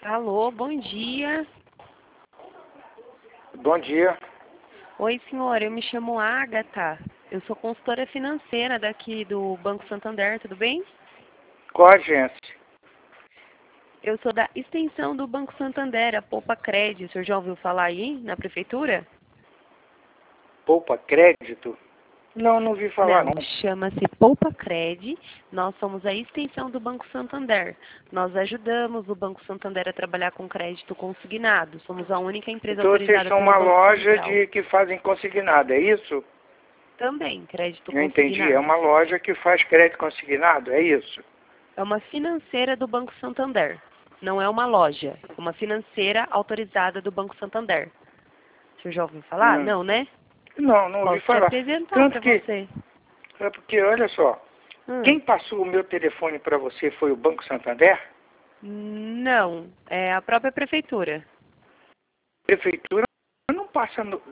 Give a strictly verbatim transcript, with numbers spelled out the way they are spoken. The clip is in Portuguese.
Alô, bom dia. Bom dia. Oi, senhor, eu me chamo Agatha. Eu sou consultora financeira daqui do Banco Santander, tudo bem? Qual agência? Eu sou da extensão do Banco Santander, a Poupa Cred. O senhor já ouviu falar aí na prefeitura? Poupa Crédito? Não, não ouvi falar Não, não. chama-se Poupa Cred. Nós somos a extensão do Banco Santander. Nós ajudamos o Banco Santander a trabalhar com crédito consignado. Somos a única empresa Então vocês autorizada são pelo uma Banco loja Central. de que fazem consignado, é isso? Também, crédito Eu entendi. É consignado. uma loja que faz crédito consignado, é isso? É uma financeira do Banco Santander. Não é uma loja. É uma financeira autorizada do Banco Santander. O senhor já ouviu falar? Hum. Não, né? Não, não ouvi Posso te falar. apresentar Tanto para que, você. é porque, olha só, Hum. quem passou o meu telefone para você foi o Banco Santander? Não, é a própria prefeitura. Prefeitura não passa no-